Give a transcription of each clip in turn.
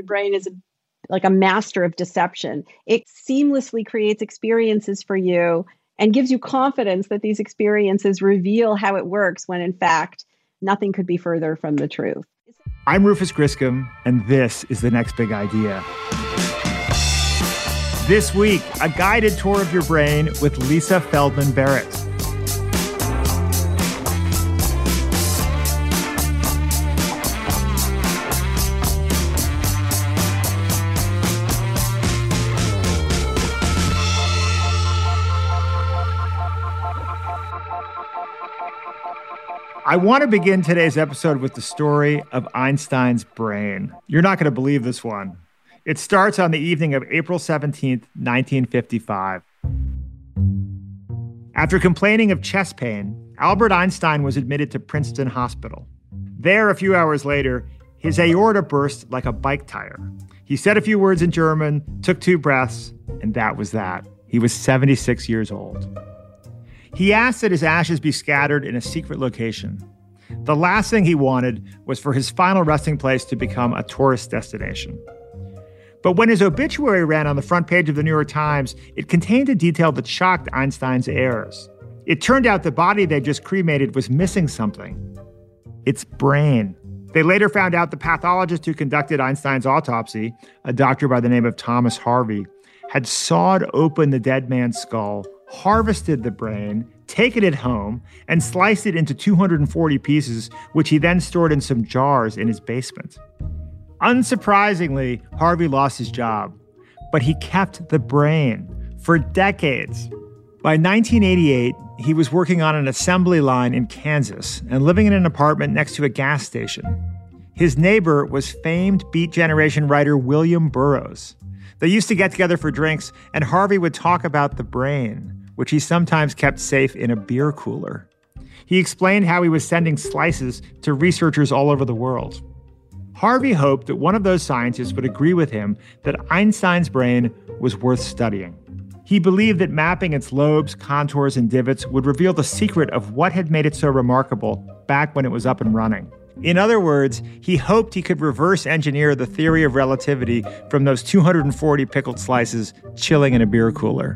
brain is like a master of deception. It seamlessly creates experiences for you and gives you confidence that these experiences reveal how it works when, in fact, nothing could be further from the truth. I'm Rufus Griscom, and this is The Next Big Idea. This week, a guided tour of your brain with Lisa Feldman Barrett. I want to begin today's episode with the story of Einstein's brain. You're not going to believe this one. It starts on the evening of April 17th, 1955. After complaining of chest pain, Albert Einstein was admitted to Princeton Hospital. There, a few hours later, his aorta burst like a bike tire. He said a few words in German, took 2 breaths, and that was that. He was 76 years old. He asked that his ashes be scattered in a secret location. The last thing he wanted was for his final resting place to become a tourist destination. But when his obituary ran on the front page of the New York Times, it contained a detail that shocked Einstein's heirs. It turned out the body they just cremated was missing something: its brain. They later found out the pathologist who conducted Einstein's autopsy, a doctor by the name of Thomas Harvey, had sawed open the dead man's skull, harvested the brain, taken it home, and sliced it into 240 pieces, which he then stored in some jars in his basement. Unsurprisingly, Harvey lost his job, but he kept the brain for decades. By 1988, he was working on an assembly line in Kansas and living in an apartment next to a gas station. His neighbor was famed Beat Generation writer William Burroughs. They used to get together for drinks, and Harvey would talk about the brain, which he sometimes kept safe in a beer cooler. He explained how he was sending slices to researchers all over the world. Harvey hoped that one of those scientists would agree with him that Einstein's brain was worth studying. He believed that mapping its lobes, contours, and divots would reveal the secret of what had made it so remarkable back when it was up and running. In other words, he hoped he could reverse engineer the theory of relativity from those 240 pickled slices chilling in a beer cooler.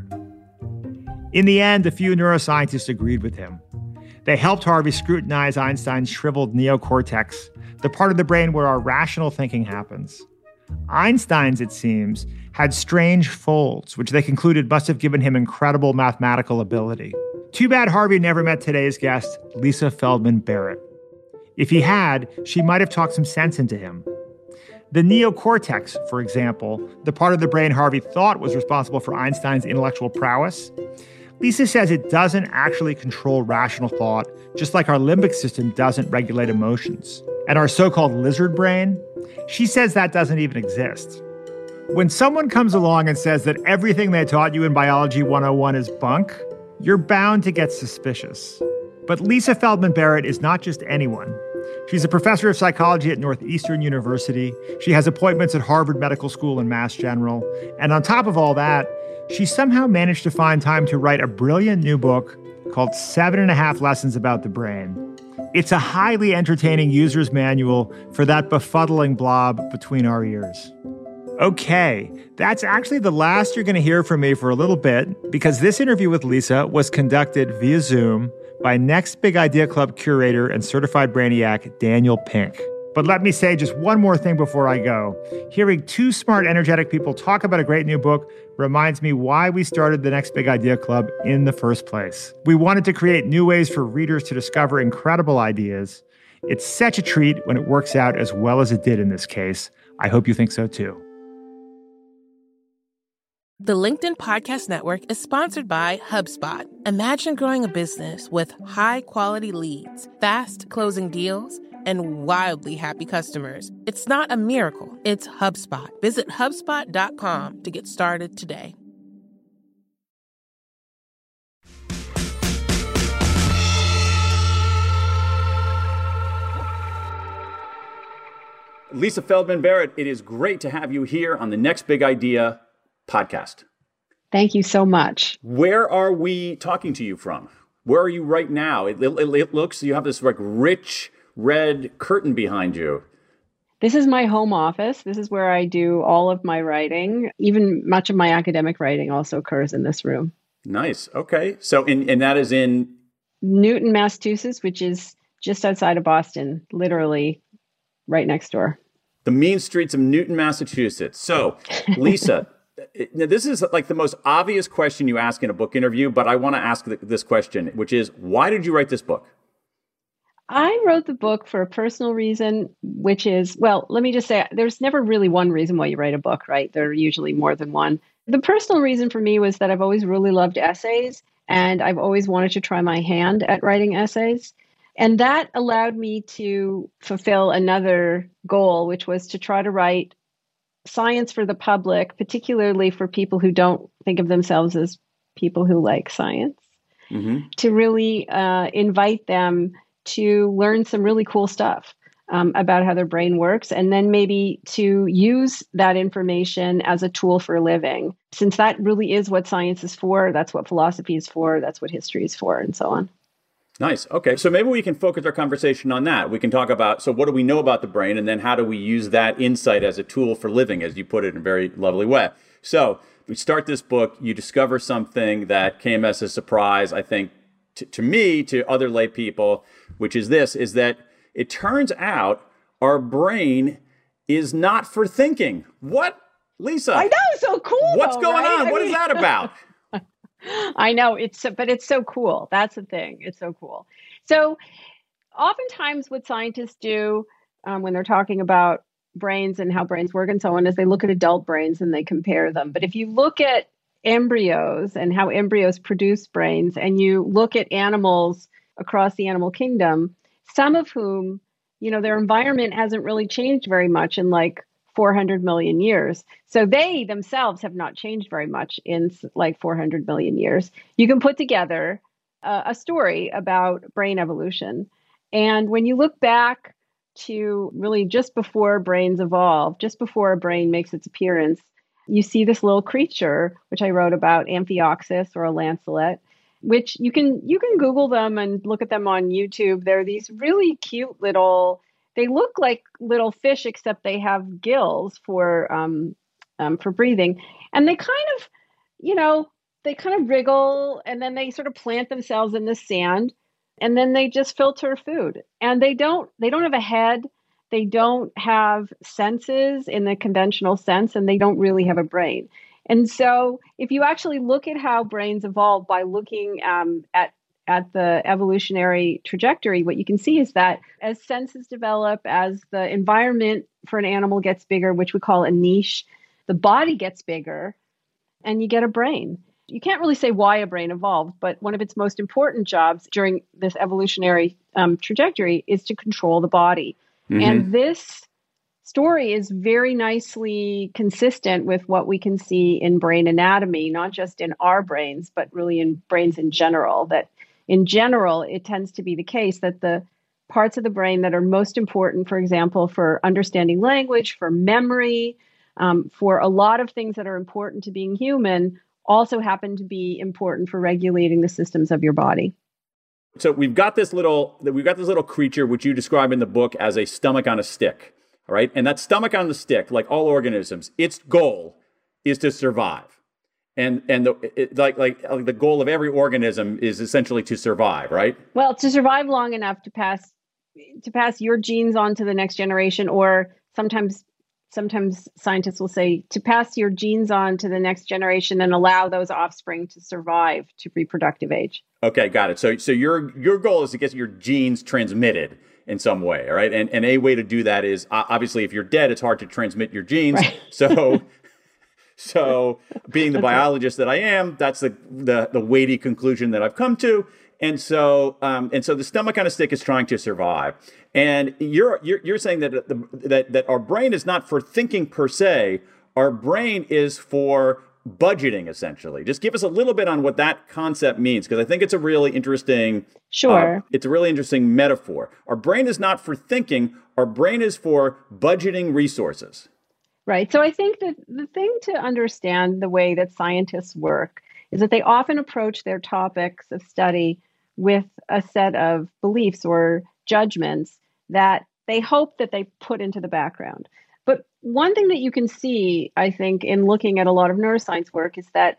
In the end, a few neuroscientists agreed with him. They helped Harvey scrutinize Einstein's shriveled neocortex, the part of the brain where our rational thinking happens. Einstein's, it seems, had strange folds, which they concluded must have given him incredible mathematical ability. Too bad Harvey never met today's guest, Lisa Feldman Barrett. If he had, she might have talked some sense into him. The neocortex, for example, the part of the brain Harvey thought was responsible for Einstein's intellectual prowess, Lisa says it doesn't actually control rational thought, just like our limbic system doesn't regulate emotions. And our so-called lizard brain, she says that doesn't even exist. When someone comes along and says that everything they taught you in Biology 101 is bunk, you're bound to get suspicious. But Lisa Feldman Barrett is not just anyone. She's a professor of psychology at Northeastern University. She has appointments at Harvard Medical School and Mass General. And on top of all that, she somehow managed to find time to write a brilliant new book called 7.5 Lessons About the Brain. It's a highly entertaining user's manual for that befuddling blob between our ears. Okay, that's actually the last you're going to hear from me for a little bit, because this interview with Lisa was conducted via Zoom by Next Big Idea Club curator and certified brainiac Daniel Pink. But let me say just one more thing before I go. Hearing 2 smart, energetic people talk about a great new book reminds me why we started the Next Big Idea Club in the first place. We wanted to create new ways for readers to discover incredible ideas. It's such a treat when it works out as well as it did in this case. I hope you think so too. The LinkedIn Podcast Network is sponsored by HubSpot. Imagine growing a business with high-quality leads, fast closing deals, and wildly happy customers. It's not a miracle, it's HubSpot. Visit HubSpot.com to get started today. Lisa Feldman Barrett, it is great to have you here on the Next Big Idea podcast. Thank you so much. Where are we talking to you from? Where are you right now? It looks, you have this like rich red curtain behind you. This is my home office. This is where I do all of my writing. Even much of my academic writing also occurs in this room. Nice. Okay. So, and that is in Newton, Massachusetts, which is just outside of Boston, literally right next door. the mean streets of Newton, Massachusetts. So, Lisa, this is like the most obvious question you ask in a book interview, but I want to ask this question, which is, why did you write this book? I wrote the book for a personal reason, which is, well, let me just say, there's never really one reason why you write a book, right? There are usually more than one. The personal reason for me was that I've always really loved essays, and I've always wanted to try my hand at writing essays. And that allowed me to fulfill another goal, which was to try to write science for the public, particularly for people who don't think of themselves as people who like science, to really invite them to learn some really cool stuff about how their brain works, and then maybe to use that information as a tool for living, since that really is what science is for. That's what philosophy is for. That's what history is for, and so on. Nice. Okay. So maybe we can focus our conversation on that. We can talk about, so what do we know about the brain, and then how do we use that insight as a tool for living, as you put it in a very lovely way. So we start this book, you discover something that came as a surprise, I think, to me, to other lay people, which is this, is that it turns out our brain is not for thinking. What? Lisa? I know, so cool. What's going right? on? What is that about? I know, but it's so cool. That's the thing. It's so cool. So oftentimes what scientists do when they're talking about brains and how brains work and so on is they look at adult brains and they compare them. But if you look at embryos and how embryos produce brains, and you look at animals across the animal kingdom, some of whom, their environment hasn't really changed very much in like 400 million years. So they themselves have not changed very much in like 400 million years. You can put together a story about brain evolution. And when you look back to really just before brains evolved, just before a brain makes its appearance, you see this little creature, which I wrote about, Amphioxus or a lancelet, which you can Google them and look at them on YouTube. They're these really cute they look like little fish, except they have gills for breathing. And they kind of wriggle, and then they sort of plant themselves in the sand, and then they just filter food. And they don't have a head. They don't have senses in the conventional sense, and they don't really have a brain. And so if you actually look at how brains evolve by looking at the evolutionary trajectory, what you can see is that as senses develop, as the environment for an animal gets bigger, which we call a niche, the body gets bigger and you get a brain. You can't really say why a brain evolved, but one of its most important jobs during this evolutionary trajectory is to control the body. And this story is very nicely consistent with what we can see in brain anatomy, not just in our brains, but really in brains in general. That in general, it tends to be the case that the parts of the brain that are most important, for example, for understanding language, for memory, for a lot of things that are important to being human, also happen to be important for regulating the systems of your body. So we've got this little creature, which you describe in the book as a stomach on a stick, all right? And that stomach on the stick, like all organisms, its goal is to survive. And the goal of every organism is essentially to survive, right? Well, to survive long enough to pass your genes on to the next generation, or sometimes scientists will say to pass your genes on to the next generation and allow those offspring to survive to reproductive age. Okay, got it. So your goal is to get your genes transmitted in some way, all right? And a way to do that is, obviously, if you're dead, it's hard to transmit your genes. Right. So being the biologist that I am, that's the weighty conclusion that I've come to. And so the stomach on a stick is trying to survive. And you're saying that our brain is not for thinking per se. Our brain is for budgeting, essentially. Just give us a little bit on what that concept means, because I think it's a really interesting. Sure. It's a really interesting metaphor. Our brain is not for thinking. Our brain is for budgeting resources. Right. So I think that the thing to understand the way that scientists work is that they often approach their topics of study with a set of beliefs or judgments that they hope that they put into the background. But one thing that you can see, I think, in looking at a lot of neuroscience work is that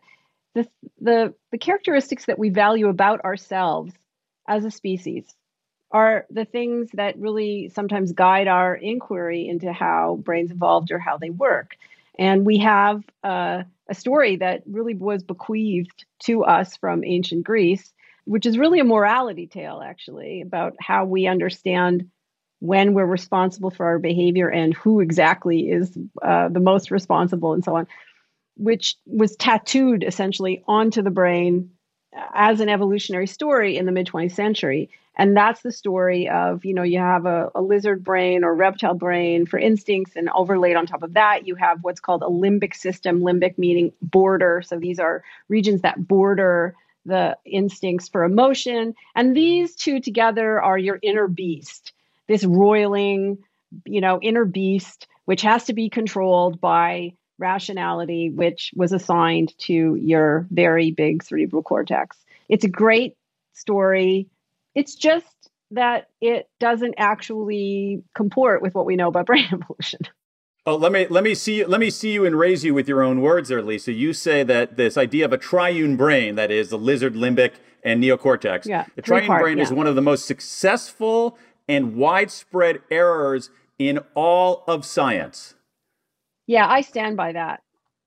the characteristics that we value about ourselves as a species are the things that really sometimes guide our inquiry into how brains evolved or how they work. And we have a story that really was bequeathed to us from ancient Greece, which is really a morality tale, actually, about how we understand when we're responsible for our behavior and who exactly is the most responsible and so on, which was tattooed essentially onto the brain as an evolutionary story in the mid-20th century. And that's the story of, you have a lizard brain or reptile brain for instincts, and overlaid on top of that, you have what's called a limbic system, limbic meaning border. So these are regions that border the instincts for emotion. And these two together are your inner beast, this roiling, inner beast, which has to be controlled by rationality, which was assigned to your very big cerebral cortex. It's a great story. It's just that it doesn't actually comport with what we know about brain evolution. Oh, let me see you and raise you with your own words there, Lisa. You say that this idea of a triune brain, that is the lizard, limbic, and neocortex, the triune brain is one of the most successful and widespread errors in all of science. Yeah, I stand by that.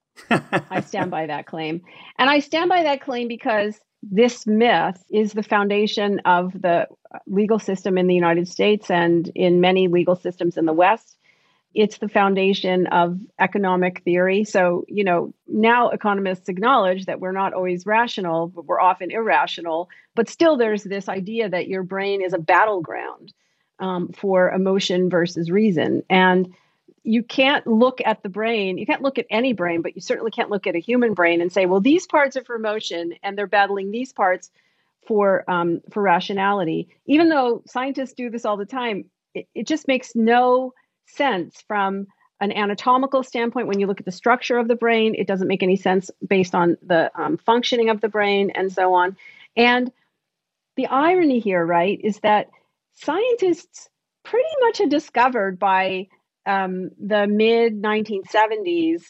I stand by that claim. And I stand by that claim because this myth is the foundation of the legal system in the United States and in many legal systems in the West. It's the foundation of economic theory. So, now economists acknowledge that we're not always rational, but we're often irrational. But still, there's this idea that your brain is a battleground for emotion versus reason. And you can't look at the brain, you can't look at any brain, but you certainly can't look at a human brain and say, well, these parts are for emotion and they're battling these parts for rationality. Even though scientists do this all the time, it just makes no sense from an anatomical standpoint. When you look at the structure of the brain, it doesn't make any sense based on the functioning of the brain and so on. And the irony here, right, is that scientists pretty much had discovered by the mid 1970s,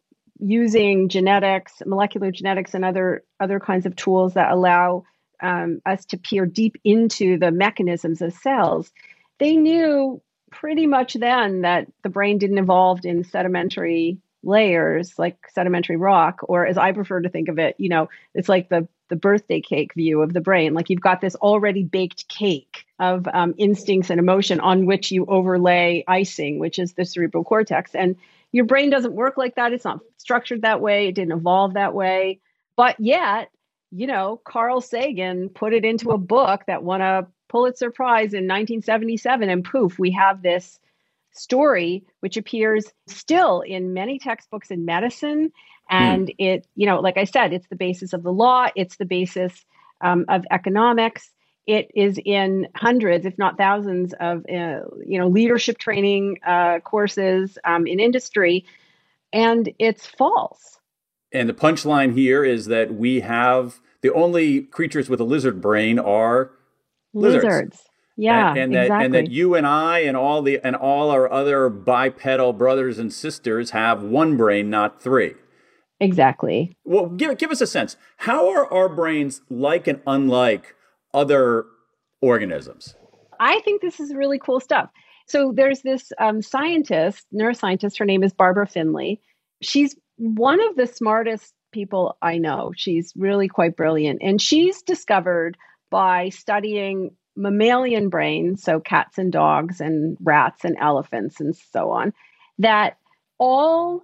using genetics, molecular genetics, and other kinds of tools that allow us to peer deep into the mechanisms of cells. They knew pretty much then that the brain didn't evolve in sedimentary layers like sedimentary rock, or as I prefer to think of it, it's like the birthday cake view of the brain. Like you've got this already baked cake of instincts and emotion on which you overlay icing, which is the cerebral cortex. And your brain doesn't work like that. It's not structured that way. It didn't evolve that way. But yet, Carl Sagan put it into a book that won a Pulitzer Prize in 1977, and poof, we have this story, which appears still in many textbooks in medicine. And it, like I said, it's the basis of the law. It's the basis of economics. It is in hundreds, if not thousands of, leadership training courses in industry. And it's false. And the punchline here is that we have the only creatures with a lizard brain are lizards. Yeah, and exactly. that you and I and all our other bipedal brothers and sisters have one brain, not three. Exactly. Well, give us a sense. How are our brains like and unlike other organisms? I think this is really cool stuff. So there's this neuroscientist, her name is Barbara Finley. She's one of the smartest people I know. She's really quite brilliant. And she's discovered by studying mammalian brains, so cats and dogs and rats and elephants and so on, that all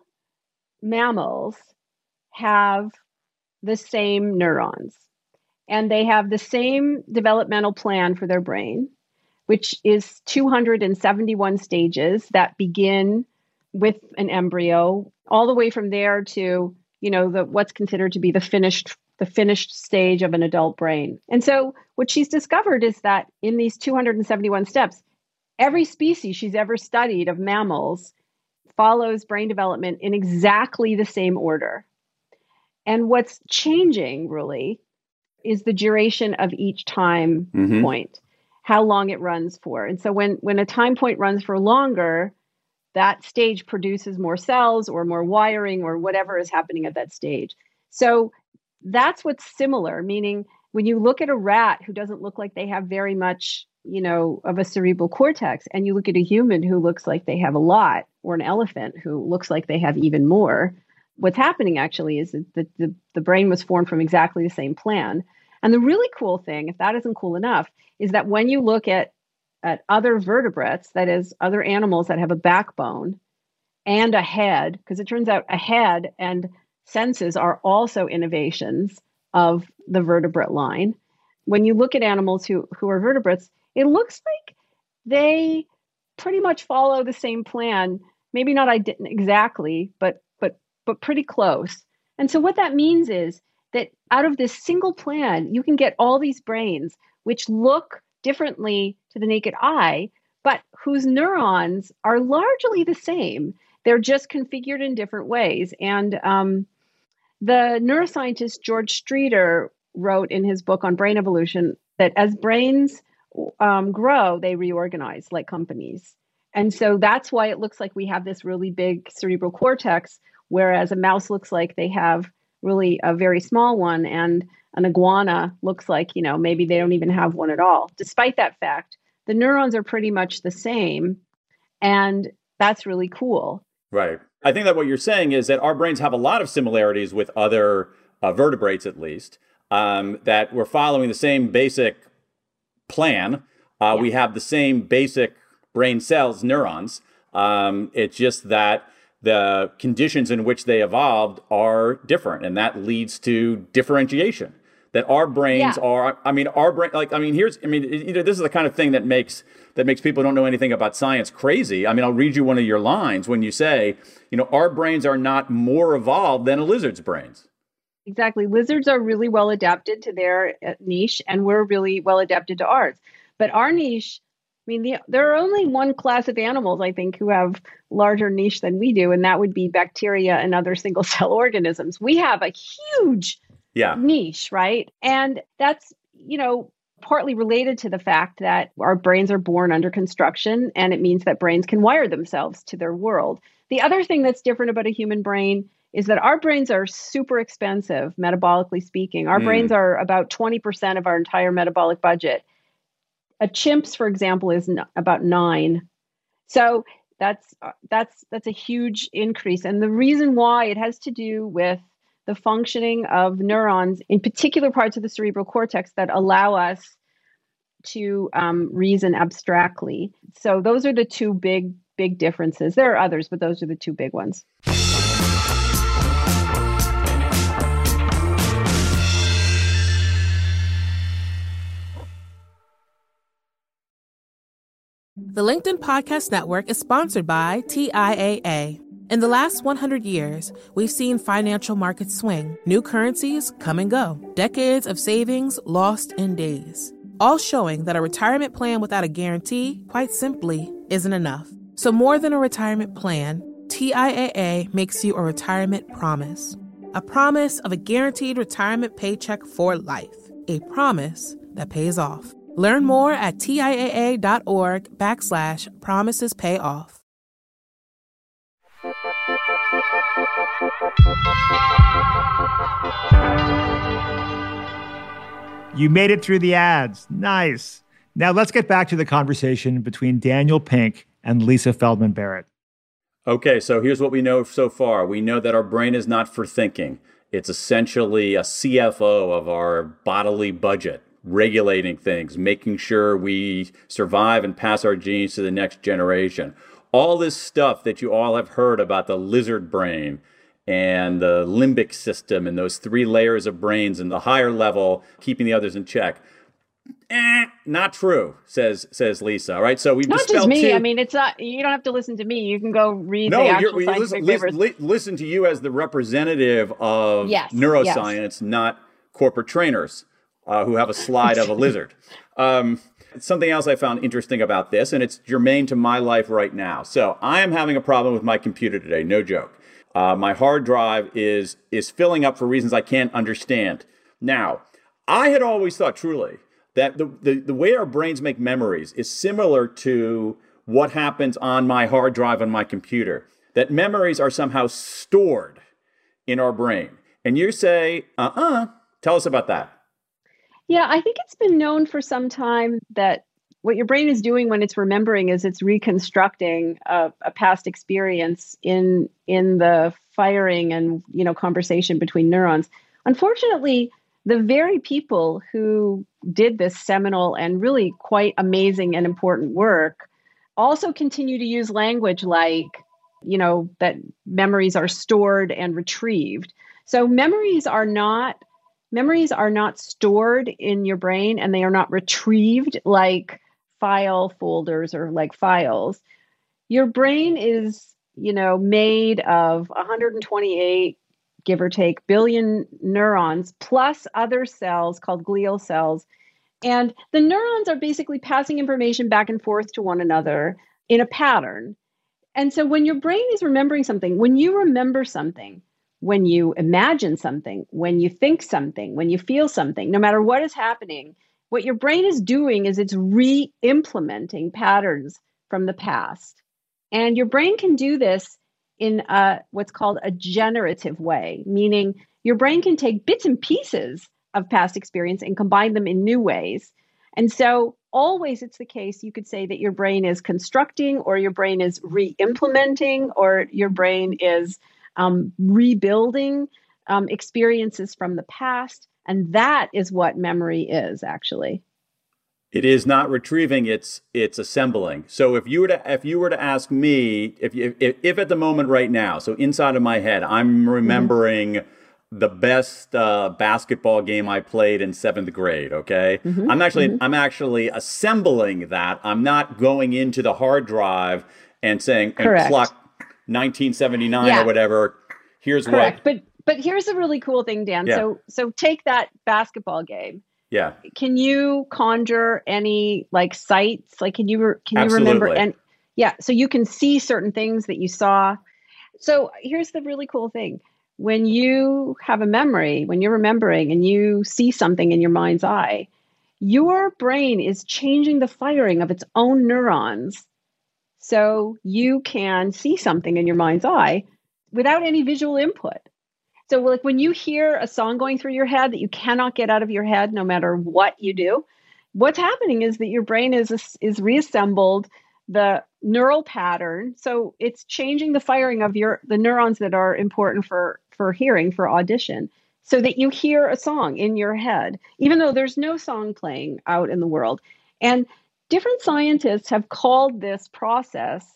mammals have the same neurons. And they have the same developmental plan for their brain, which is 271 stages that begin with an embryo, all the way from there to, what's considered to be the finished stage of an adult brain. And so what she's discovered is that in these 271 steps, every species she's ever studied of mammals follows brain development in exactly the same order. And what's changing really is the duration of each time point. how long it runs for. And so when a time point runs for longer, that stage produces more cells or more wiring or whatever is happening at that stage. So that's what's similar, meaning when you look at a rat who doesn't look like they have very much, of a cerebral cortex, and you look at a human who looks like they have a lot, or an elephant who looks like they have even more, what's happening actually is that the brain was formed from exactly the same plan. And the really cool thing, if that isn't cool enough, is that when you look at other vertebrates, that is, other animals that have a backbone and a head, because it turns out a head and senses are also innovations of the vertebrate line. When you look at animals who are vertebrates, it looks like they pretty much follow the same plan, maybe not exactly, but pretty close. And so what that means is that out of this single plan, you can get all these brains which look differently to the naked eye, but whose neurons are largely the same. They're just configured in different ways. And the neuroscientist George Streeter wrote in his book on brain evolution that as brains grow, they reorganize like companies. And so that's why it looks like we have this really big cerebral cortex, whereas a mouse looks like they have really a very small one, and an iguana looks like, maybe they don't even have one at all. Despite that fact, the neurons are pretty much the same, and that's really cool. Right. I think that what you're saying is that our brains have a lot of similarities with other vertebrates, at least, that we're following the same basic plan. Yeah. We have the same basic brain cells, neurons. It's just that the conditions in which they evolved are different, and that leads to differentiation. That our brains are, our brain, this is the kind of thing that makes people who don't know anything about science crazy. I'll read you one of your lines when you say, our brains are not more evolved than a lizard's brains. Exactly. Lizards are really well adapted to their niche, and we're really well adapted to ours. But our niche, there are only one class of animals, I think, who have larger niche than we do, and that would be bacteria and other single-cell organisms. We have a huge niche, right? And that's, partly related to the fact that our brains are born under construction, and it means that brains can wire themselves to their world. The other thing that's different about a human brain is that our brains are super expensive, metabolically speaking. Our brains are about 20% of our entire metabolic budget. A chimp's, for example, is about 9. So that's a huge increase. And the reason why, it has to do with the functioning of neurons in particular parts of the cerebral cortex that allow us to reason abstractly. So those are the two big differences. There are others, but those are the two big ones. The LinkedIn Podcast Network is sponsored by TIAA. In the last 100 years, we've seen financial markets swing, new currencies come and go, decades of savings lost in days, all showing that a retirement plan without a guarantee, quite simply, isn't enough. So more than a retirement plan, TIAA makes you a retirement promise. A promise of a guaranteed retirement paycheck for life. A promise that pays off. Learn more at TIAA.org/promisespayoff. You made it through the ads. Nice. Now let's get back to the conversation between Daniel Pink and Lisa Feldman Barrett. Okay, so here's what we know so far. We know that our brain is not for thinking. It's essentially a CFO of our bodily budget, regulating things, making sure we survive and pass our genes to the next generation. All this stuff that you all have heard about the lizard brain and the limbic system and those 3 layers of brains and the higher level, keeping the others in check. Not true, says Lisa. All right, so we've not dispelled just me. two. It's not. You don't have to listen to me. You can go read the actual scientific papers. Listen to you as the representative of neuroscience, not corporate trainers who have a slide of a lizard. Something else I found interesting about this, and it's germane to my life right now. So I am having a problem with my computer today, no joke. My hard drive is filling up for reasons I can't understand. Now, I had always thought truly that the way our brains make memories is similar to what happens on my hard drive on my computer, that memories are somehow stored in our brain. And you say, tell us about that. Yeah, I think it's been known for some time that what your brain is doing when it's remembering is it's reconstructing a past experience in the firing and conversation between neurons. Unfortunately, the very people who did this seminal and really quite amazing and important work also continue to use language like, that memories are stored and retrieved. So memories are not stored in your brain, and they are not retrieved like file folders or like files. Your brain is, made of 128, give or take, billion neurons plus other cells called glial cells. And the neurons are basically passing information back and forth to one another in a pattern. And so when your brain is remembering something, when you remember something, when you imagine something, when you think something, when you feel something, no matter what is happening, what your brain is doing is it's re-implementing patterns from the past. And your brain can do this in what's called a generative way, meaning your brain can take bits and pieces of past experience and combine them in new ways. And so always it's the case, you could say that your brain is constructing, or your brain is re-implementing, or your brain is rebuilding experiences from the past. And that is what memory is, actually. It is not retrieving, it's assembling. So if you were to ask me, if at the moment right now, so inside of my head, I'm remembering the best basketball game I played in 7th grade, okay? I'm actually assembling that. I'm not going into the hard drive and saying, and clock 1979 or whatever. Here's what. But here's a really cool thing, Dan. Yeah. So take that basketball game. Yeah. Can you conjure any sights? Can you remember? And so you can see certain things that you saw. So here's the really cool thing. When you have a memory, when you're remembering and you see something in your mind's eye, your brain is changing the firing of its own neurons. So you can see something in your mind's eye without any visual input. So when you hear a song going through your head that you cannot get out of your head, no matter what you do, what's happening is that your brain is reassembled the neural pattern. So it's changing the firing of the neurons that are important for hearing, for audition, so that you hear a song in your head, even though there's no song playing out in the world. And different scientists have called this process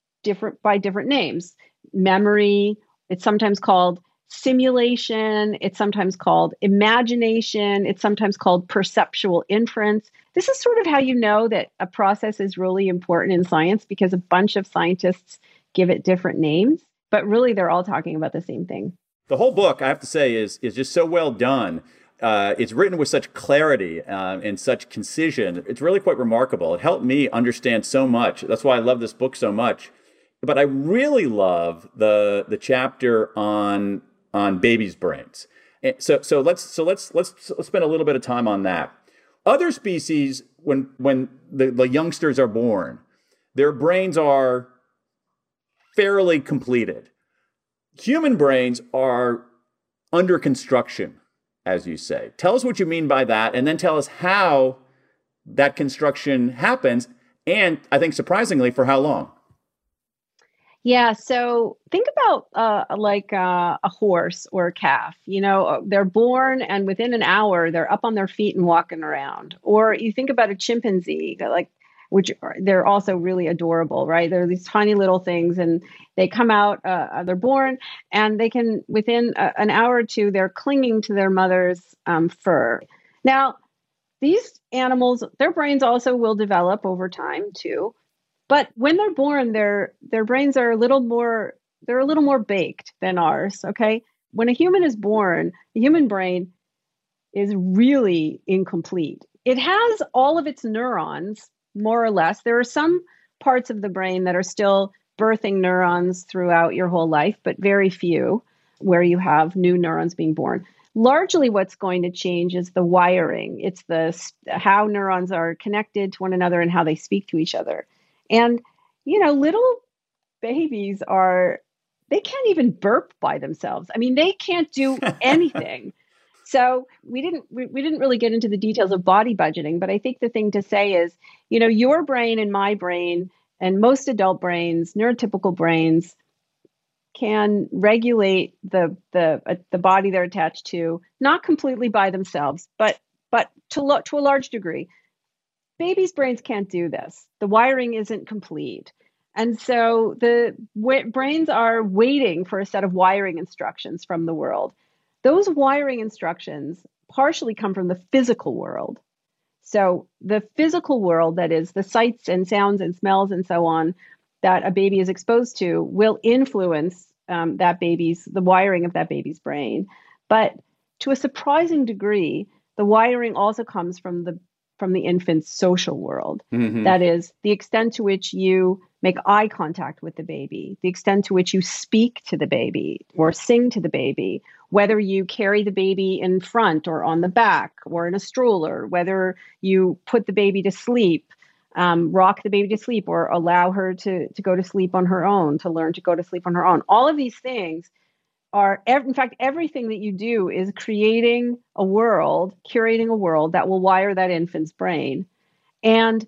by different names. Memory, it's sometimes called simulation, it's sometimes called imagination, it's sometimes called perceptual inference. This is sort of how you know that a process is really important in science, because a bunch of scientists give it different names, but really they're all talking about the same thing. The whole book, I have to say, is just so well done. It's written with such clarity and such concision. It's really quite remarkable. It helped me understand so much. That's why I love this book so much. But I really love the chapter on babies' brains. And so let's spend a little bit of time on that. Other species, when the youngsters are born, their brains are fairly completed. Human brains are under construction, as you say. Tell us what you mean by that, and then tell us how that construction happens, and I think surprisingly, for how long. Yeah, so think about a horse or a calf. They're born, and within an hour, they're up on their feet and walking around. Or you think about a chimpanzee, they're also really adorable, right? They're these tiny little things, and they come out, they're born, and they can, within an hour or two, they're clinging to their mother's fur. Now, these animals, their brains also will develop over time too. But when they're born, their brains are a little more baked than ours, okay? When a human is born, the human brain is really incomplete. It has all of its neurons, more or less. There are some parts of the brain that are still birthing neurons throughout your whole life, but very few where you have new neurons being born. Largely what's going to change is the wiring. It's how neurons are connected to one another and how they speak to each other. And, little babies they can't even burp by themselves. I mean, they can't do anything. So we didn't really get into the details of body budgeting, but I think the thing to say is, your brain and my brain and most adult brains, neurotypical brains, can regulate the body they're attached to, not completely by themselves, but to a large degree. Babies' brains can't do this. The wiring isn't complete. And so the brains are waiting for a set of wiring instructions from the world. Those wiring instructions partially come from the physical world. So the physical world, that is the sights and sounds and smells and so on that a baby is exposed to, will influence the wiring of that baby's brain. But to a surprising degree, the wiring also comes from the infant's social world. Mm-hmm. That is, the extent to which you make eye contact with the baby, the extent to which you speak to the baby or sing to the baby, whether you carry the baby in front or on the back or in a stroller, whether you put the baby to sleep, rock the baby to sleep, or allow her to go to sleep on her own, to learn to go to sleep on her own. All of these things in fact, everything that you do is curating a world that will wire that infant's brain. And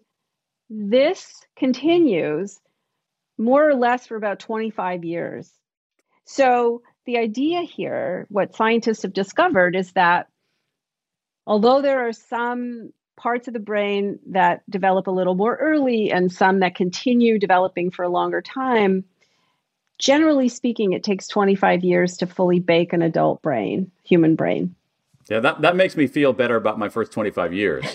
this continues more or less for about 25 years. So the idea here, what scientists have discovered, is that although there are some parts of the brain that develop a little more early and some that continue developing for a longer time, generally speaking, it takes 25 years to fully bake an adult brain, human brain. Yeah, that makes me feel better about my first 25 years.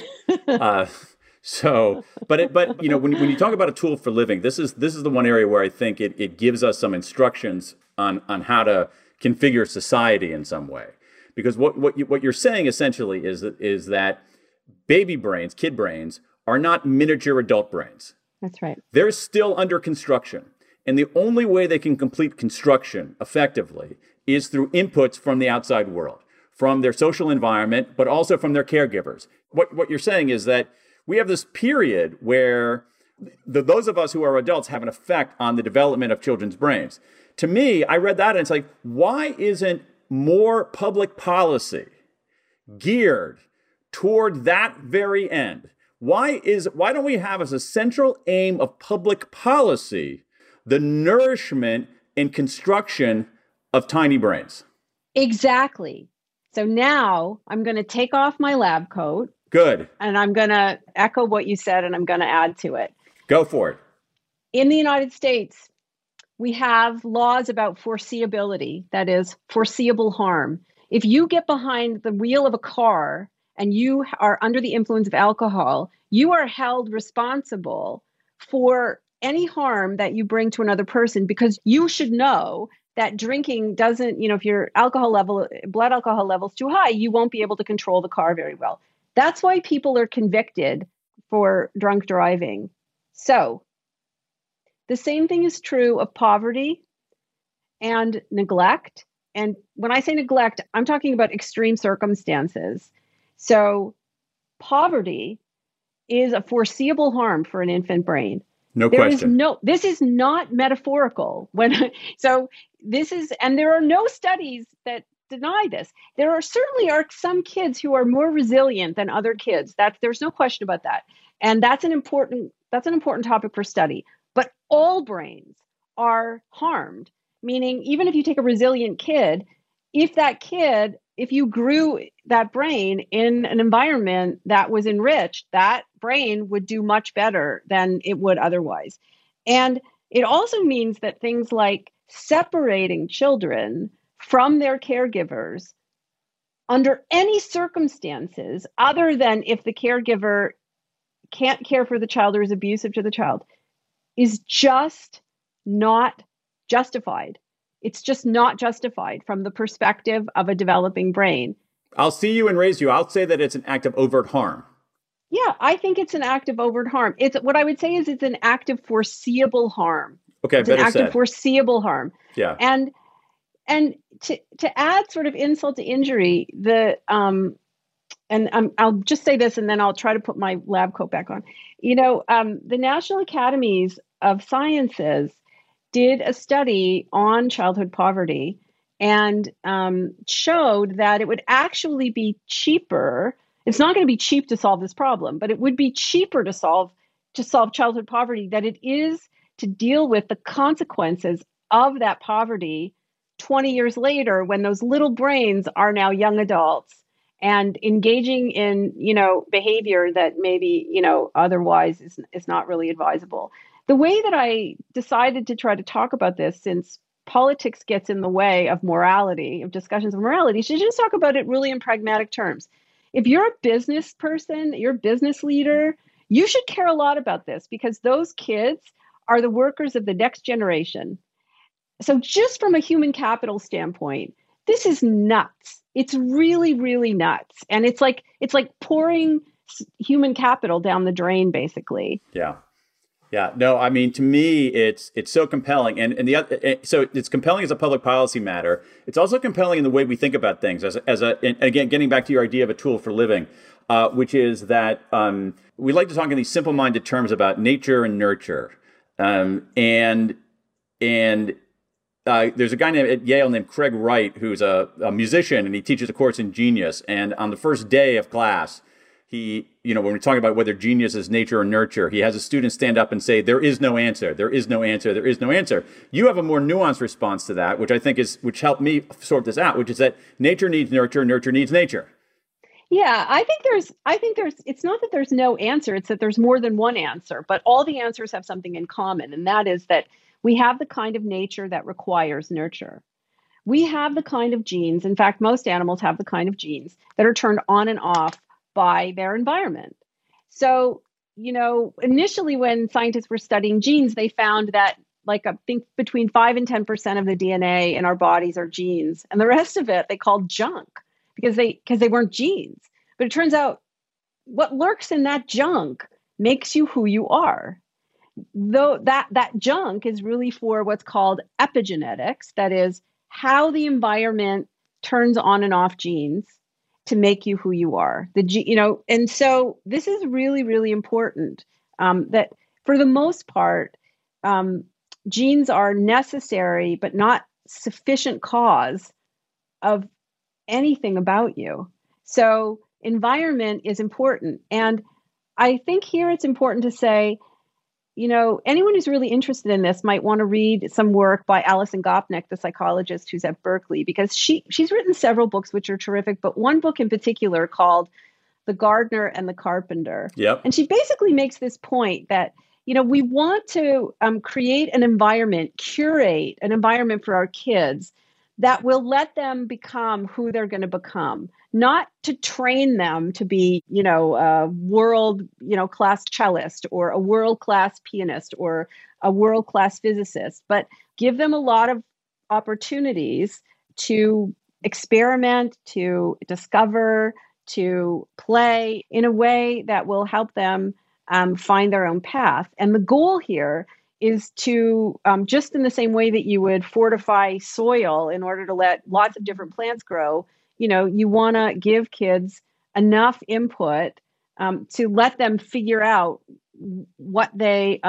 But when you talk about a tool for living, this is the one area where I think it gives us some instructions on how to configure society in some way. Because what you're saying essentially is that baby brains, kid brains, are not miniature adult brains. That's right. They're still under construction. And the only way they can complete construction effectively is through inputs from the outside world, from their social environment, but also from their caregivers. What you're saying is that we have this period where those of us who are adults have an effect on the development of children's brains. To me, I read that and it's like, why isn't more public policy geared toward that very end? Why don't we have as a central aim of public policy the nourishment and construction of tiny brains? Exactly. So now I'm going to take off my lab coat. Good. And I'm going to echo what you said, and I'm going to add to it. Go for it. In the United States, we have laws about foreseeability, that is, foreseeable harm. If you get behind the wheel of a car and you are under the influence of alcohol, you are held responsible for any harm that you bring to another person, because you should know that drinking doesn't, if your blood alcohol level is too high, you won't be able to control the car very well. That's why people are convicted for drunk driving. So the same thing is true of poverty and neglect. And when I say neglect, I'm talking about extreme circumstances. So poverty is a foreseeable harm for an infant brain. No question. This is not metaphorical. And there are no studies that deny this. There certainly are some kids who are more resilient than other kids. There's no question about that. And that's an important topic for study. But all brains are harmed, meaning even if you take a resilient kid, if you grew that brain in an environment that was enriched, that brain would do much better than it would otherwise. And it also means that things like separating children from their caregivers under any circumstances, other than if the caregiver can't care for the child or is abusive to the child, is just not justified. It's just not justified from the perspective of a developing brain. I'll see you and raise you. I'll say that it's an act of overt harm. Yeah, I think it's an act of overt harm. What I would say is it's an act of foreseeable harm. Okay, it's an act of foreseeable harm. Yeah. And to add sort of insult to injury, I'll just say this, and then I'll try to put my lab coat back on. The National Academies of Sciences did a study on childhood poverty and showed that it would actually be cheaper. It's not going to be cheap to solve this problem, but it would be cheaper to solve childhood poverty than it is to deal with the consequences of that poverty 20 years later, when those little brains are now young adults and engaging in, behavior that maybe, otherwise is not really advisable. The way that I decided to try to talk about this, since politics gets in the way of morality, of discussions of morality, is to just talk about it really in pragmatic terms. If you're a business person, you're a business leader, you should care a lot about this, because those kids are the workers of the next generation. So just from a human capital standpoint, this is nuts. It's really, really nuts. And it's like pouring human capital down the drain, basically. Yeah. Yeah. No, I mean, to me, it's so compelling. So it's compelling as a public policy matter. It's also compelling in the way we think about things and again, getting back to your idea of a tool for living, which is that we like to talk in these simple-minded terms about nature and nurture. There's a guy at Yale named Craig Wright, who's a musician, and he teaches a course in genius. And on the first day of class, when we're talking about whether genius is nature or nurture, he has a student stand up and say, there is no answer, there is no answer, there is no answer. You have a more nuanced response to that, which I think which helped me sort this out, which is that nature needs nurture, nurture needs nature. Yeah, I think it's not that there's no answer, it's that there's more than one answer, but all the answers have something in common. And that is that we have the kind of nature that requires nurture. We have the kind of genes, in fact, most animals have the kind of genes that are turned on and off by their environment. So, initially when scientists were studying genes, they found that I think between 5 and 10% of the DNA in our bodies are genes. And the rest of it they called junk because they weren't genes. But it turns out what lurks in that junk makes you who you are. Though that junk is really for what's called epigenetics, that is how the environment turns on and off genes to make you who you are. And so this is really, really important, that for the most part, genes are necessary, but not sufficient cause of anything about you. So environment is important. And I think here it's important to say, anyone who's really interested in this might want to read some work by Alison Gopnik, the psychologist who's at Berkeley, because she's written several books which are terrific, but one book in particular called The Gardener and the Carpenter. Yep. And she basically makes this point that, we want to create an environment, curate an environment for our kids that will let them become who they're going to become, not to train them to be, a world, class cellist or a world-class pianist or a world-class physicist, but give them a lot of opportunities to experiment, to discover, to play in a way that will help them find their own path. And the goal here is to, just in the same way that you would fortify soil in order to let lots of different plants grow, you want to give kids enough input to let them figure out what they,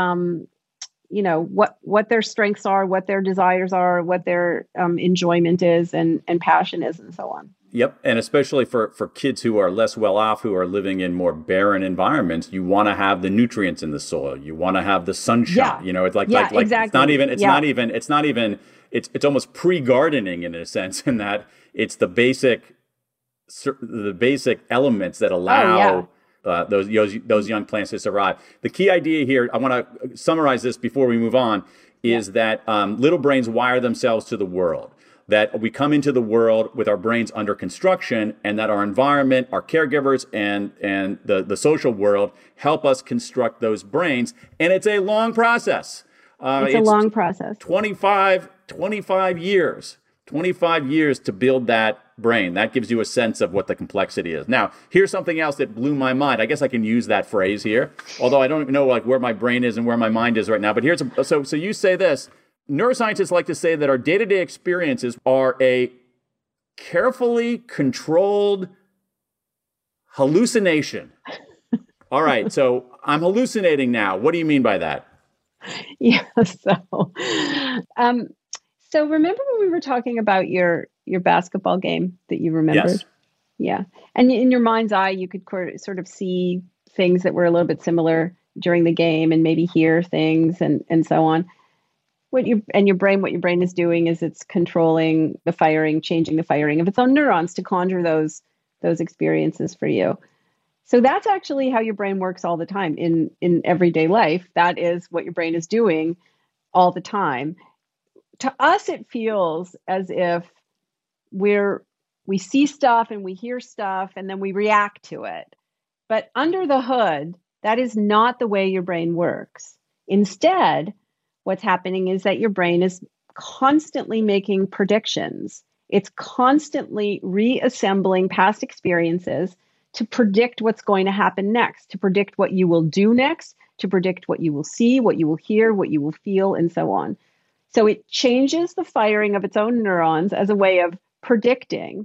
what their strengths are, what their desires are, what their enjoyment is and passion is, and so on. Yep. And especially for kids who are less well off, who are living in more barren environments, you want to have the nutrients in the soil. You want to have the sunshine. Yeah. It's like exactly. It's almost pre-gardening in a sense, in that it's the basic elements that allow those young plants to survive. The key idea here, I want to summarize this before we move on, is that little brains wire themselves to the world. That we come into the world with our brains under construction, and that our environment, our caregivers, and the social world help us construct those brains. And it's a long process. It's a long process. 25 years. 25 years to build that brain. That gives you a sense of what the complexity is. Now, here's something else that blew my mind. I guess I can use that phrase here, although I don't know where my brain is and where my mind is right now. But so you say this. neuroscientists like to say that our day-to-day experiences are a carefully controlled hallucination. All right, so I'm hallucinating now. What do you mean by that? Yeah. So remember when we were talking about your basketball game that you remembered? Yes. Yeah. And in your mind's eye, you could sort of see things that were a little bit similar during the game and maybe hear things and so on. What your brain is doing is it's controlling the firing, changing the firing of its own neurons to conjure those experiences for you. So that's actually how your brain works all the time in everyday life. That is what your brain is doing all the time. To us, it feels as if we see stuff and we hear stuff and then we react to it. But under the hood, that is not the way your brain works. Instead, what's happening is that your brain is constantly making predictions. It's constantly reassembling past experiences to predict what's going to happen next, to predict what you will do next, to predict what you will see, what you will hear, what you will feel, and so on. So it changes the firing of its own neurons as a way of predicting,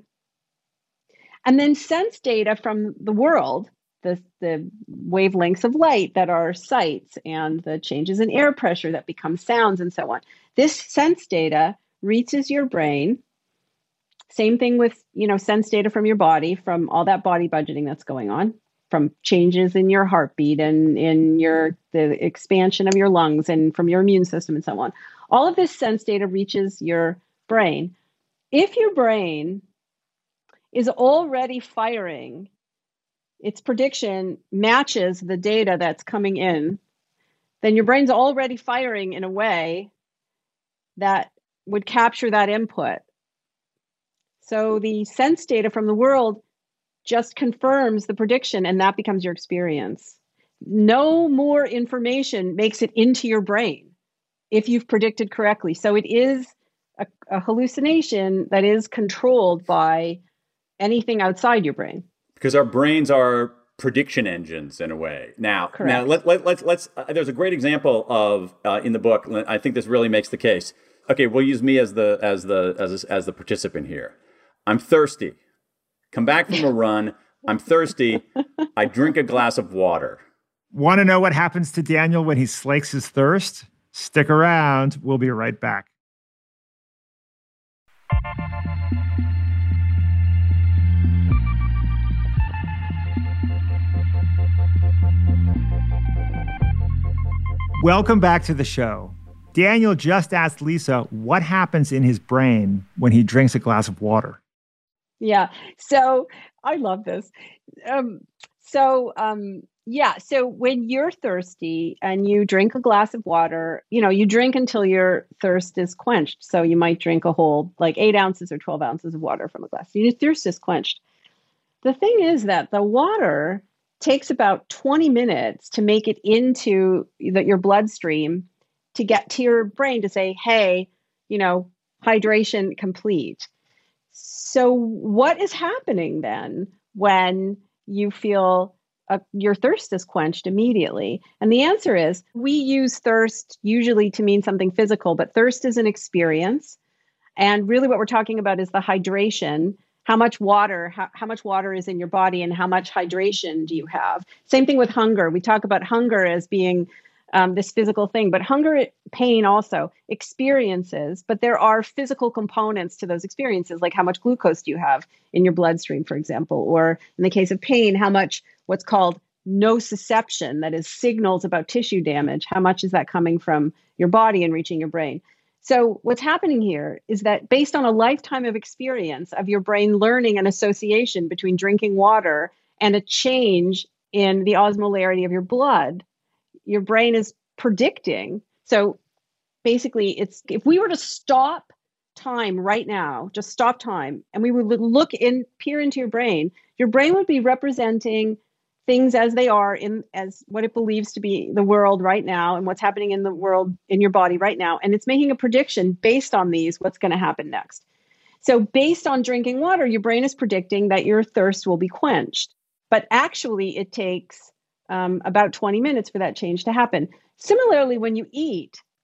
and then sense data from the world, the wavelengths of light that are sights and the changes in air pressure that become sounds and so on. This sense data reaches your brain. Same thing with, sense data from your body, from all that body budgeting that's going on, from changes in your heartbeat and in the expansion of your lungs and from your immune system and so on. All of this sense data reaches your brain. If your brain is already firing, its prediction matches the data that's coming in, then your brain's already firing in a way that would capture that input. So the sense data from the world just confirms the prediction, and that becomes your experience. No more information makes it into your brain if you've predicted correctly. So it is a hallucination that is controlled by anything outside your brain. Because our brains are prediction engines in a way. Now, let's. There's a great example of in the book. I think this really makes the case. Okay, we'll use me as the participant here. I'm thirsty. Come back from a run. I'm thirsty. I drink a glass of water. Want to know what happens to Daniel when he slakes his thirst? Stick around. We'll be right back. Welcome back to the show. Daniel just asked Lisa what happens in his brain when he drinks a glass of water. Yeah. So I love this. So when you're thirsty and you drink a glass of water, you drink until your thirst is quenched. So you might drink a whole 8 ounces or 12 ounces of water from a glass. Your thirst is quenched. The thing is that the water takes about 20 minutes to make it into your bloodstream to get to your brain to say, hey, hydration complete. So what is happening then when you feel your thirst is quenched immediately? And the answer is we use thirst usually to mean something physical, but thirst is an experience. And really what we're talking about is the hydration. How much water is in your body and how much hydration do you have? Same thing with hunger. We talk about hunger as being this physical thing, but hunger, pain also experiences, but there are physical components to those experiences, like how much glucose do you have in your bloodstream, for example, or in the case of pain, how much what's called nociception, that is signals about tissue damage, how much is that coming from your body and reaching your brain? So what's happening here is that based on a lifetime of experience of your brain learning an association between drinking water and a change in the osmolarity of your blood, your brain is predicting. So basically, if we were to stop time right now, just stop time, and we would peer into your brain would be representing things as they are as what it believes to be the world right now and what's happening in the world in your body right now. And it's making a prediction based on what's going to happen next. So based on drinking water, your brain is predicting that your thirst will be quenched. But actually, it takes about 20 minutes for that change to happen. Similarly, when you eat,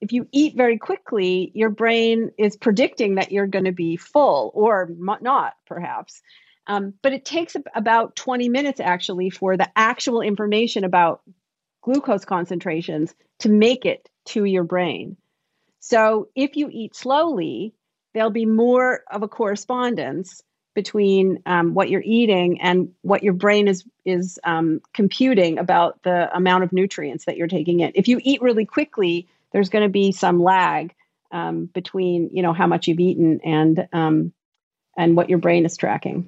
if you eat very quickly, your brain is predicting that you're going to be full or not, perhaps. But it takes about 20 minutes actually for the actual information about glucose concentrations to make it to your brain. So if you eat slowly, there'll be more of a correspondence between what you're eating and what your brain is computing about the amount of nutrients that you're taking in. If you eat really quickly, there's going to be some lag between how much you've eaten and what your brain is tracking.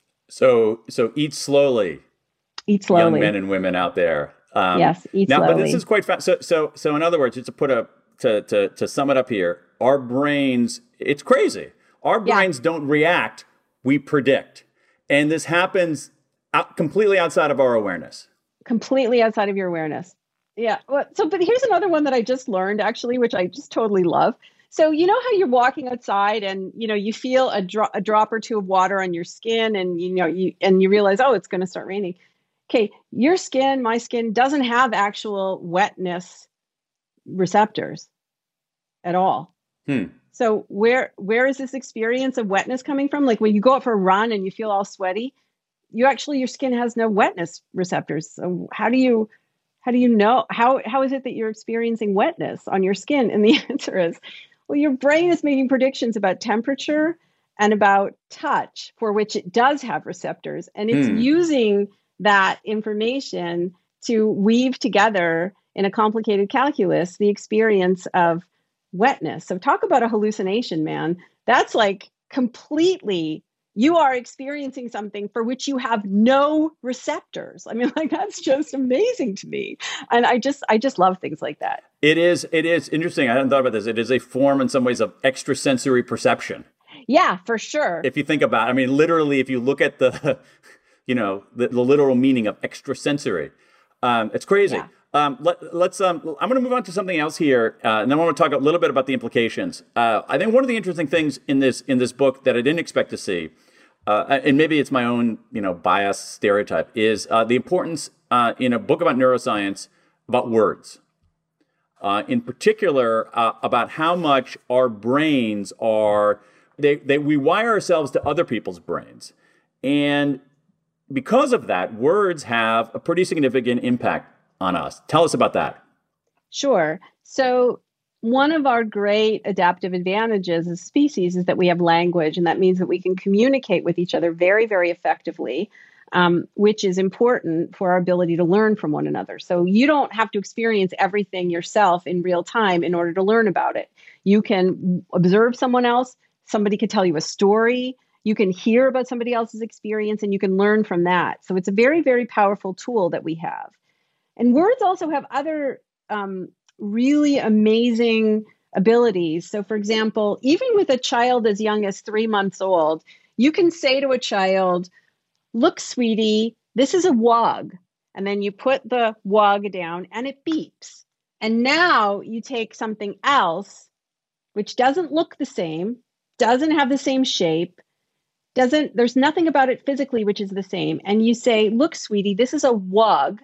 So eat slowly. Eat slowly, young men and women out there. Yes, eat slowly. But this is quite fast. So in other words, just to sum it up here, our brains, it's crazy. Our brains don't react; we predict, and this happens completely outside of our awareness. Completely outside of your awareness. Yeah. But here's another one that I just learned actually, which I just totally love. So you know how you're walking outside and you feel a drop or two of water on your skin, and you realize, oh, it's going to start raining. Okay, your skin, my skin, doesn't have actual wetness receptors at all. So where is this experience of wetness coming from? Like when you go out for a run and you feel all sweaty, your skin has no wetness receptors. So how do you know? How is it that you're experiencing wetness on your skin? And the answer is, well, your brain is making predictions about temperature and about touch, for which it does have receptors, and it's using that information to weave together in a complicated calculus the experience of wetness. So talk about a hallucination, man. That's like completely, you are experiencing something for which you have no receptors. I mean, like, that's just amazing to me. And I just love things like that. It is interesting. I hadn't thought about this. It is a form in some ways of extrasensory perception. Yeah, for sure. If you think about it, I mean, literally, if you look at the literal meaning of extrasensory, it's crazy. Yeah. I'm going to move on to something else here, and then I want to talk a little bit about the implications. I think one of the interesting things in this book that I didn't expect to see, and maybe it's my own bias stereotype, is the importance in a book about neuroscience about words. In particular, about how much our brains are we wire ourselves to other people's brains, and because of that, words have a pretty significant impact on us. Tell us about that. Sure. So one of our great adaptive advantages as a species is that we have language, and that means that we can communicate with each other very, very effectively, which is important for our ability to learn from one another. So you don't have to experience everything yourself in real time in order to learn about it. You can observe someone else. Somebody could tell you a story. You can hear about somebody else's experience, and you can learn from that. So it's a very, very powerful tool that we have. And words also have other really amazing abilities. So, for example, even with a child as young as 3 months old, you can say to a child, "Look, sweetie, this is a wog." And then you put the wog down and it beeps. And now you take something else, which doesn't look the same, doesn't have the same shape, there's nothing about it physically which is the same. And you say, "Look, sweetie, this is a wog."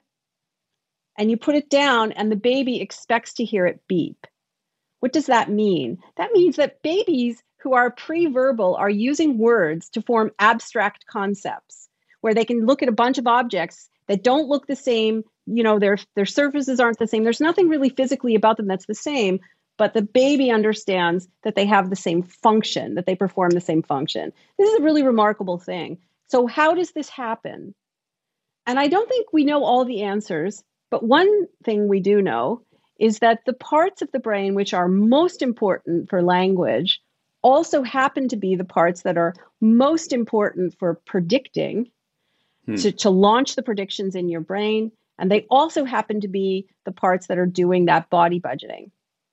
And you put it down and the baby expects to hear it beep. What does that mean? That means that babies who are pre-verbal are using words to form abstract concepts where they can look at a bunch of objects that don't look the same. Their surfaces aren't the same. There's nothing really physically about them that's the same, but the baby understands that they have the same function, that they perform the same function. This is a really remarkable thing. So how does this happen? And I don't think we know all the answers. But one thing we do know is that the parts of the brain which are most important for language also happen to be the parts that are most important for predicting, to launch the predictions in your brain. And they also happen to be the parts that are doing that body budgeting.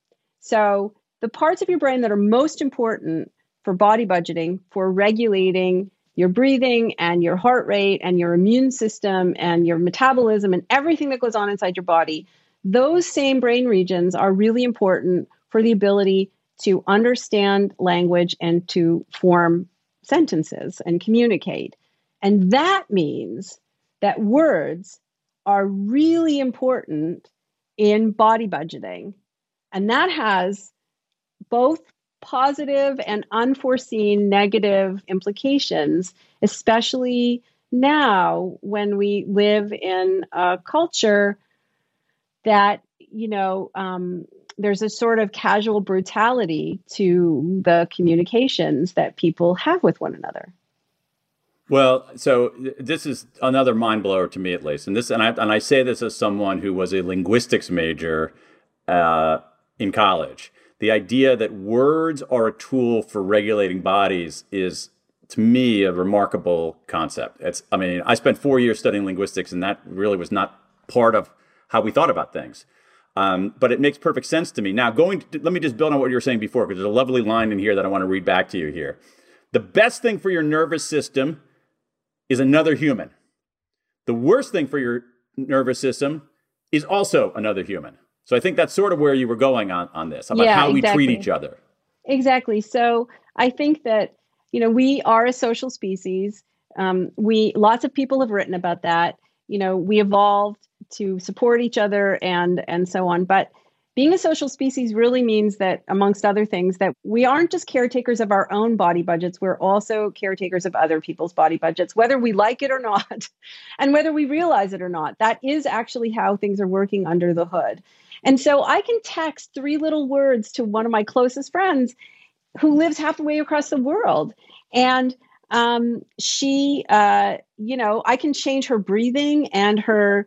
So the parts of your brain that are most important for body budgeting, for regulating your breathing and your heart rate and your immune system and your metabolism and everything that goes on inside your body, those same brain regions are really important for the ability to understand language and to form sentences and communicate. And that means that words are really important in body budgeting. And that has both positive and unforeseen negative implications, especially now when we live in a culture that, there's a sort of casual brutality to the communications that people have with one another. Well, so this is another mind blower to me, at least, and I say this as someone who was a linguistics major in college. The idea that words are a tool for regulating bodies is, to me, a remarkable concept. I spent 4 years studying linguistics, and that really was not part of how we thought about things. But it makes perfect sense to me. Now, let me just build on what you were saying before, because there's a lovely line in here that I want to read back to you here. The best thing for your nervous system is another human. The worst thing for your nervous system is also another human. So I think that's sort of where you were going on this, about how we treat each other. Exactly. So I think that, we are a social species. Lots of people have written about that. We evolved to support each other and so on. But being a social species really means that, amongst other things, that we aren't just caretakers of our own body budgets. We're also caretakers of other people's body budgets, whether we like it or not, and whether we realize it or not. That is actually how things are working under the hood. And so I can text 3 little words to one of my closest friends who lives halfway across the world. And she, I can change her breathing and her,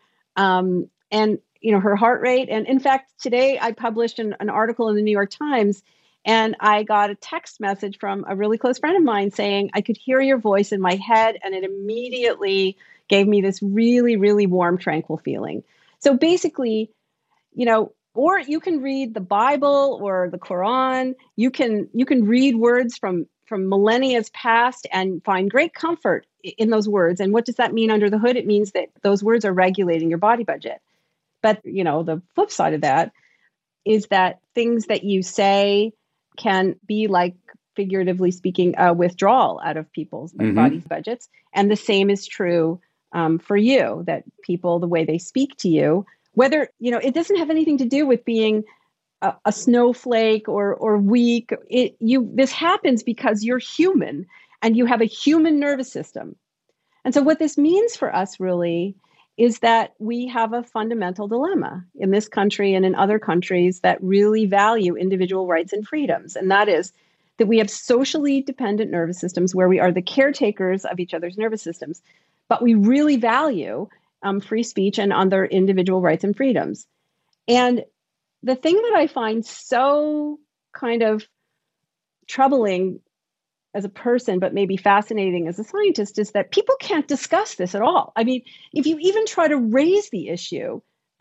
her heart rate. And in fact, today I published an article in the New York Times, and I got a text message from a really close friend of mine saying, I could hear your voice in my head. And it immediately gave me this really, really warm, tranquil feeling. So basically, or you can read the Bible or the Quran. You can read words from millennia past and find great comfort in those words. And what does that mean under the hood? It means that those words are regulating your body budget. But, the flip side of that is that things that you say can be, like, figuratively speaking, a withdrawal out of people's body budgets. And the same is true for you, that people, the way they speak to you, whether, it doesn't have anything to do with being a snowflake or weak. This happens because you're human and you have a human nervous system. And so what this means for us really is that we have a fundamental dilemma in this country and in other countries that really value individual rights and freedoms. And that is that we have socially dependent nervous systems where we are the caretakers of each other's nervous systems, but we really value free speech and other individual rights and freedoms. And the thing that I find so kind of troubling as a person, but maybe fascinating as a scientist, is that people can't discuss this at all. I mean, if you even try to raise the issue,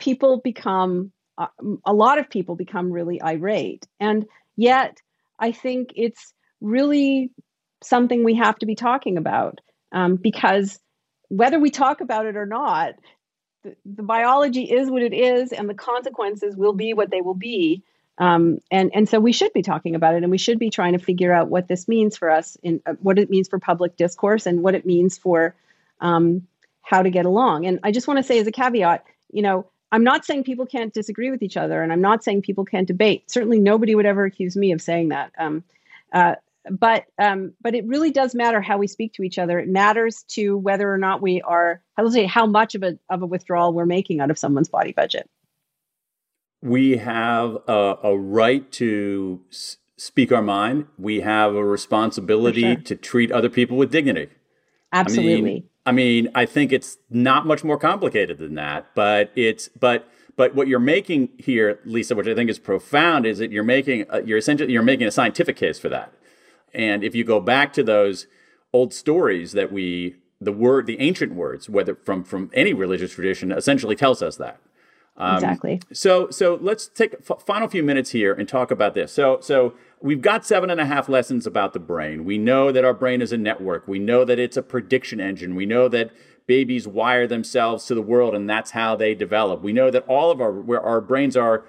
a lot of people become really irate. And yet, I think it's really something we have to be talking about, because whether we talk about it or not, the biology is what it is, and the consequences will be what they will be. And so we should be talking about it, and we should be trying to figure out what this means for us, what it means for public discourse, and what it means for how to get along. And I just want to say as a caveat, I'm not saying people can't disagree with each other, and I'm not saying people can't debate. Certainly nobody would ever accuse me of saying that. But it really does matter how we speak to each other. It matters to whether or not we are, how much of a withdrawal we're making out of someone's body budget. We have a right to speak our mind. We have a responsibility to treat other people with dignity. Absolutely. I think it's not much more complicated than that, but what you're making here, Lisa, which I think is profound, is that you're making a scientific case for that. And if you go back to those old stories that the ancient words, whether from any religious tradition, essentially tells us that. Exactly. So let's take a final few minutes here and talk about this. So we've got 7.5 lessons about the brain. We know that our brain is a network. We know that it's a prediction engine. We know that babies wire themselves to the world, and that's how they develop. We know that all of our brains are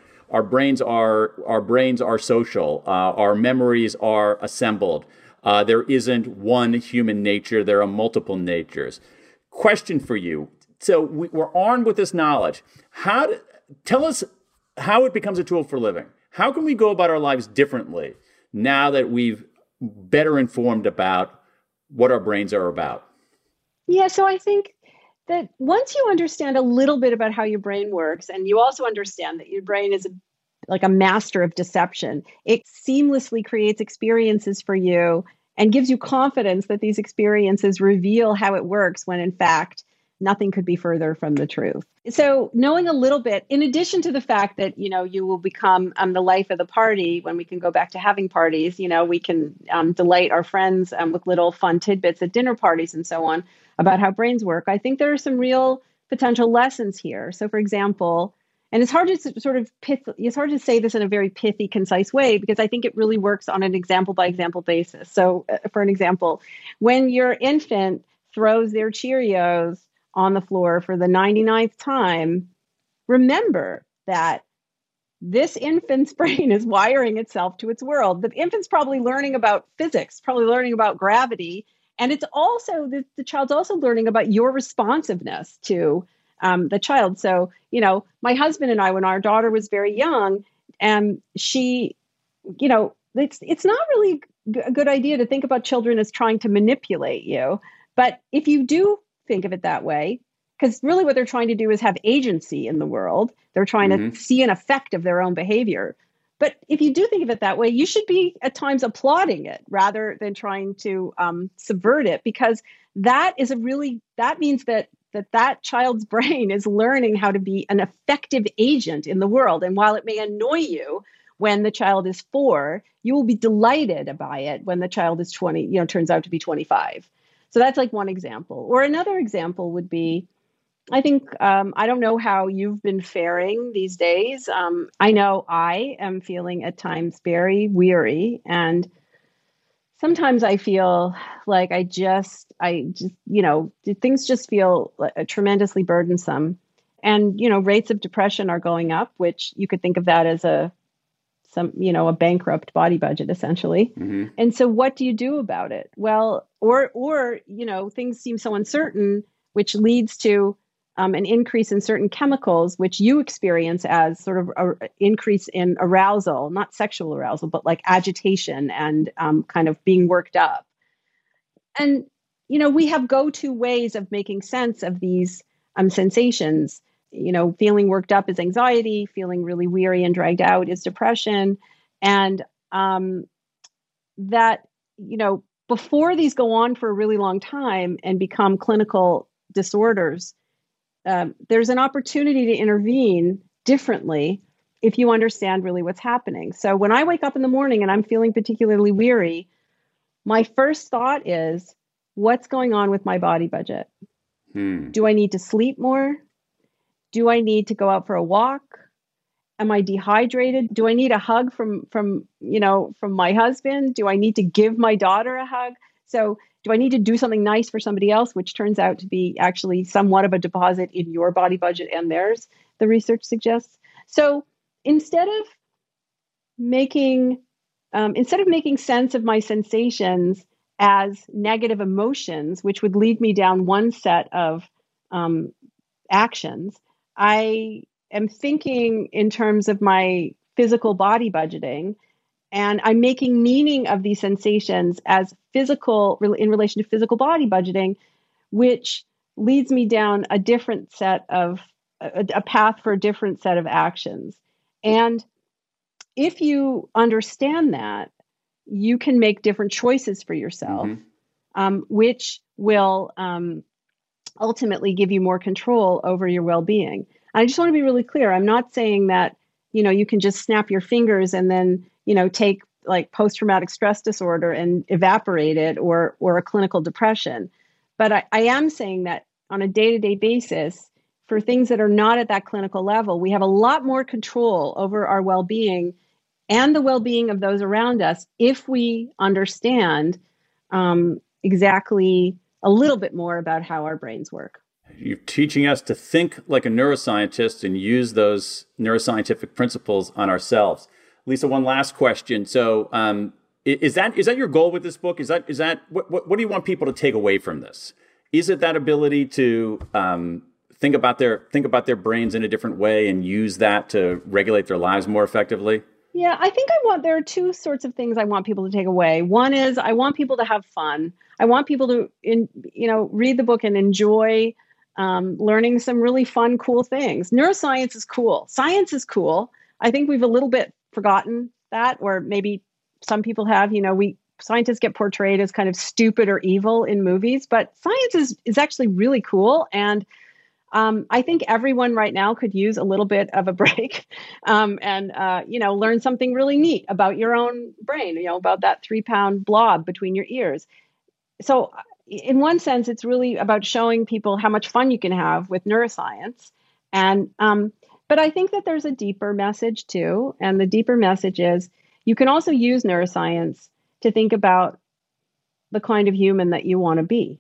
social. Our memories are assembled. There isn't one human nature. There are multiple natures. Question for you. So we're armed with this knowledge. Tell us how it becomes a tool for living. How can we go about our lives differently now that we've better informed about what our brains are about? Yeah, so I think that once you understand a little bit about how your brain works, and you also understand that your brain is like a master of deception, it seamlessly creates experiences for you and gives you confidence that these experiences reveal how it works when in fact nothing could be further from the truth. So knowing a little bit, in addition to the fact that, you will become the life of the party when we can go back to having parties, we can delight our friends with little fun tidbits at dinner parties and so on about how brains work. I think there are some real potential lessons here. So for example, and it's hard to it's hard to say this in a very pithy, concise way, because I think it really works on an example by example basis. So for an example, when your infant throws their Cheerios on the floor for the 99th time, remember that this infant's brain is wiring itself to its world. The infant's probably learning about physics, probably learning about gravity. And it's also, the child's also learning about your responsiveness to the child. So, my husband and I, when our daughter was very young, she, it's not really a good idea to think about children as trying to manipulate you. But if you do think of it that way, because really what they're trying to do is have agency in the world. They're trying to see an effect of their own behavior. But if you do think of it that way, you should be at times applauding it rather than trying to subvert it, because that means that child's brain is learning how to be an effective agent in the world. And while it may annoy you when the child is 4, you will be delighted by it when the child is 20, turns out to be 25. So that's like one example. Or another example would be, I think, I don't know how you've been faring these days. I know I am feeling at times very weary, and sometimes I feel like things just feel tremendously burdensome. And, rates of depression are going up, which you could think of that as a bankrupt body budget, essentially. Mm-hmm. And so what do you do about it? Well, or things seem so uncertain, which leads to an increase in certain chemicals, which you experience as sort of an increase in arousal, not sexual arousal, but like agitation and kind of being worked up. And, we have go-to ways of making sense of these sensations. Feeling worked up is anxiety, feeling really weary and dragged out is depression. And that, before these go on for a really long time and become clinical disorders, there's an opportunity to intervene differently if you understand really what's happening. So when I wake up in the morning and I'm feeling particularly weary, my first thought is, what's going on with my body budget? Do I need to sleep more? Do I need to go out for a walk? Am I dehydrated? Do I need a hug from my husband? Do I need to give my daughter a hug? So do I need to do something nice for somebody else, which turns out to be actually somewhat of a deposit in your body budget and theirs, the research suggests. So instead of making sense of my sensations as negative emotions, which would lead me down one set of actions, I am thinking in terms of my physical body budgeting, and I'm making meaning of these sensations as physical in relation to physical body budgeting, which leads me down a different set of a path for a different set of actions. And if you understand that, you can make different choices for yourself, which will ultimately give you more control over your well-being. I just want to be really clear. I'm not saying that, you can just snap your fingers and then, take like post-traumatic stress disorder and evaporate it or a clinical depression. But I am saying that on a day-to-day basis, for things that are not at that clinical level, we have a lot more control over our well-being and the well-being of those around us if we understand exactly a little bit more about how our brains work. You're teaching us to think like a neuroscientist and use those neuroscientific principles on ourselves. Lisa, one last question. So is that your goal with this book? Is that what do you want people to take away from this? Is it that ability to think about their brains in a different way and use that to regulate their lives more effectively? Yeah, I think there are two sorts of things I want people to take away. One is I want people to have fun. I want people to, read the book and enjoy learning some really fun, cool things. Neuroscience is cool. Science is cool. I think we've a little bit forgotten that, or maybe some people have. Scientists get portrayed as kind of stupid or evil in movies, but science is actually really cool. And I think everyone right now could use a little bit of a break and learn something really neat about your own brain, about that 3-pound blob between your ears. So in one sense, it's really about showing people how much fun you can have with neuroscience. And but I think that there's a deeper message too. And the deeper message is you can also use neuroscience to think about the kind of human that you want to be.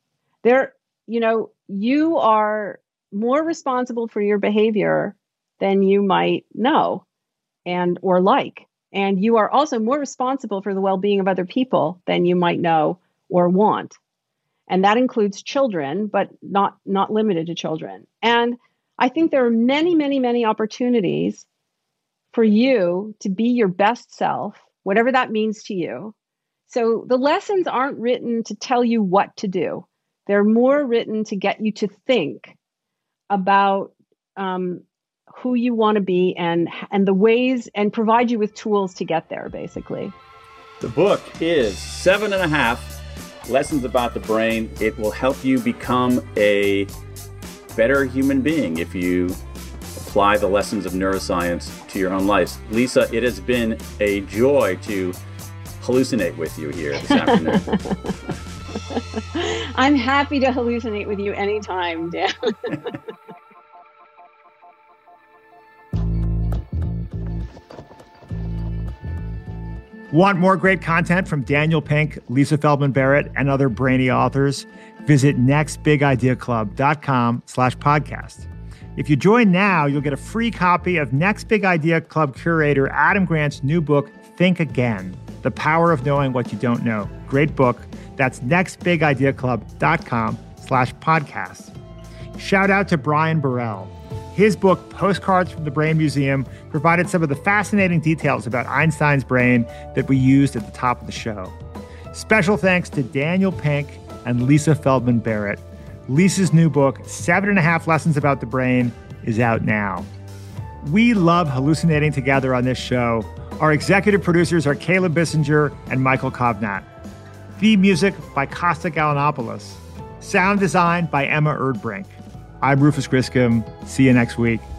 You are more responsible for your behavior than you might know or like. And you are also more responsible for the well-being of other people than you might know or want. And that includes children, but not limited to children. And I think there are many, many, many opportunities for you to be your best self, whatever that means to you. So the lessons aren't written to tell you what to do. They're more written to get you to think about who you want to be and the ways, and provide you with tools to get there, basically. The book is 7.5 Lessons About the Brain. It will help you become a better human being if you apply the lessons of neuroscience to your own life. Lisa, it has been a joy to hallucinate with you here this afternoon. I'm happy to hallucinate with you anytime, Dan. Want more great content from Daniel Pink, Lisa Feldman Barrett, and other brainy authors? Visit nextbigideaclub.com/podcast. If you join now, you'll get a free copy of Next Big Idea Club curator Adam Grant's new book, Think Again, The Power of Knowing What You Don't Know. Great book. That's nextbigideaclub.com/podcast. Shout out to Brian Burrell. His book, Postcards from the Brain Museum, provided some of the fascinating details about Einstein's brain that we used at the top of the show. Special thanks to Daniel Pink and Lisa Feldman Barrett. Lisa's new book, 7.5 Lessons About the Brain, is out now. We love hallucinating together on this show. Our executive producers are Caleb Bissinger and Michael Kovnat. Theme music by Costa Galanopoulos. Sound design by Emma Erdbrink. I'm Rufus Griscom. See you next week.